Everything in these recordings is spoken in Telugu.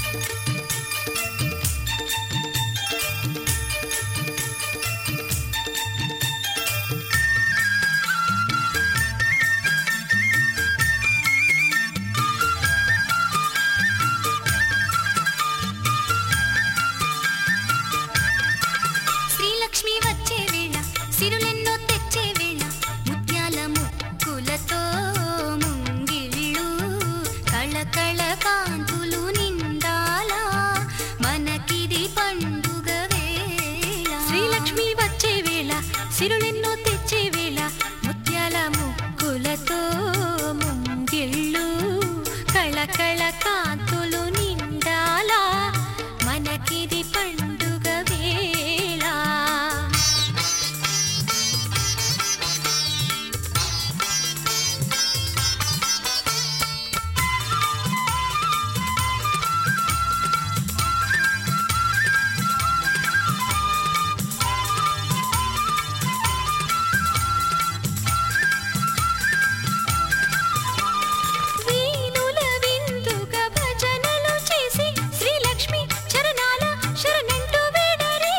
శ్రీలక్ష్మి వచ్చే వేళ సిరులెన్నో తెచ్చే వేళ ముత్యాల ముక్కులతో ముంగిళ్ళు కళకళ కాంతులు నిండాలా మనకిది పండుగ వేళ. శ్రీలక్ష్మి వచ్చే వేళ సిరులెన్నో తెచ్చే వేళ ముత్యాల ముక్కులతో ముంగిళ్ళు కళకళ కాంతులు నిండాలా మనకిది పండుగ వేళ. వీణుల విందుగా భజనలు చేసి శ్రీలక్ష్మి చరణాల శరణంటూ వేడరే.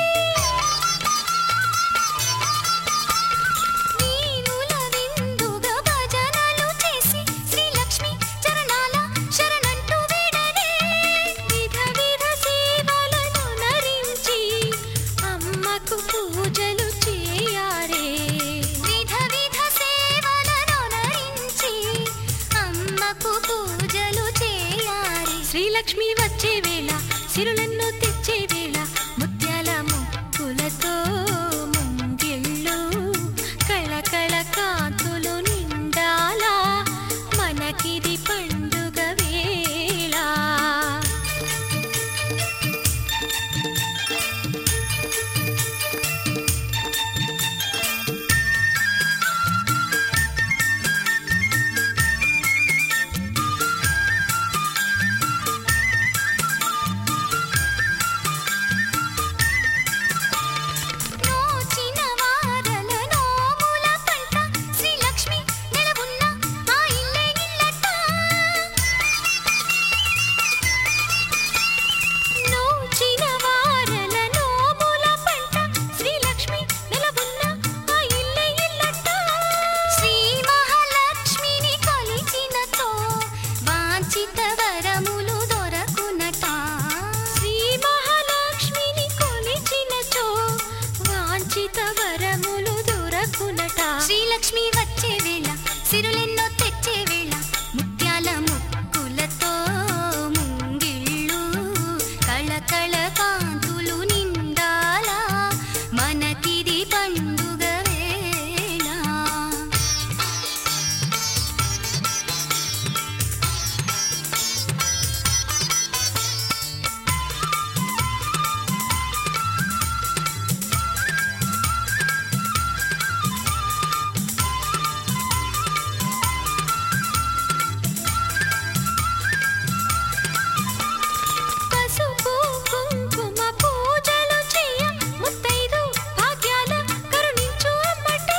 వీణుల విందుగా భజనలు చేసి శ్రీలక్ష్మి చరణాల శరణంటూ వేడరే. విధ విధ సేవలను నరించి అమ్మకు పూజలు చేయారే. విధ విధ సేవలను నరించి అమ్మకు పూజలు చేయారే. శ్రీలక్ష్మి వచ్చే వేళ సిరులెన్నో తెచ్చే వేళ ముత్యాల ముక్కులతో ముంగిళ్ళు కళకళ కాంతులు నిండాలా మనకిది పండుగ వేళ. నోచిన వారల నోముల పంట శ్రీలక్ష్మి నెలవున్న ఆ ఇల్లే ఇల్లట. నోచిన వారల నోముల పంట శ్రీలక్ష్మి నెలవున్న ఆ ఇల్లే ఇల్లట. శ్రీ మహాలక్ష్మిని కొలిచినతో వాంఛిత వరములు దొరకునట. శ్రీ మహాలక్ష్మిని కొలిచినచో వాంఛిత వరములు దొరకునట. శ్రీలక్ష్మి వచ్చే వేళ సిరులెన్నో తెచ్చే వేళ ముత్యాల ముక్కులతో ముంగిళ్ళు కళకళ కాంతులు నిండాలా మనకిది పండుగ వేళ. పసుపు కుంకుమ పూజలు చేయ ముత్తైదు భాగ్యాల కరుణించు అమ్మట.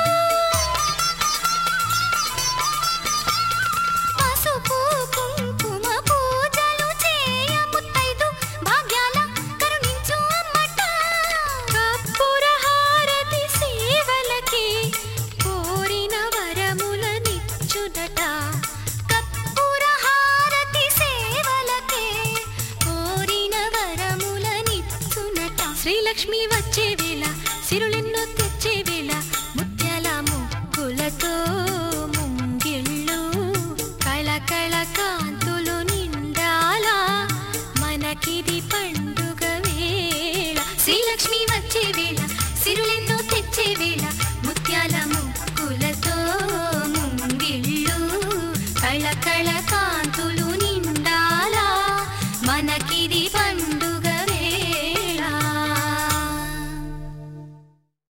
పసుపు కుంకుమ పూజలు చేయ ముత్తైదు భాగ్యాల కరుణించు అమ్మట. కర్పూర హారతి సేవలకి కోరిన వరములనిచ్చునట. కర్పూర హారతి సేవలకే కోరిన వరములనిచ్చునట. శ్రీలక్ష్మి వచ్చే వేళ సిరులెన్నో తెచ్చే వేళ ముత్యాల ముక్కులతో ముంగిళ్ళు కళకళ కాంతులు నిండాలా మనకిది పండుగ వేళ. శ్రీలక్ష్మి వచ్చే వేళ సిరులెన్నో తెచ్చే వేళ ముత్యాల ముక్కులతో ముంగిళ్ళు కళకళ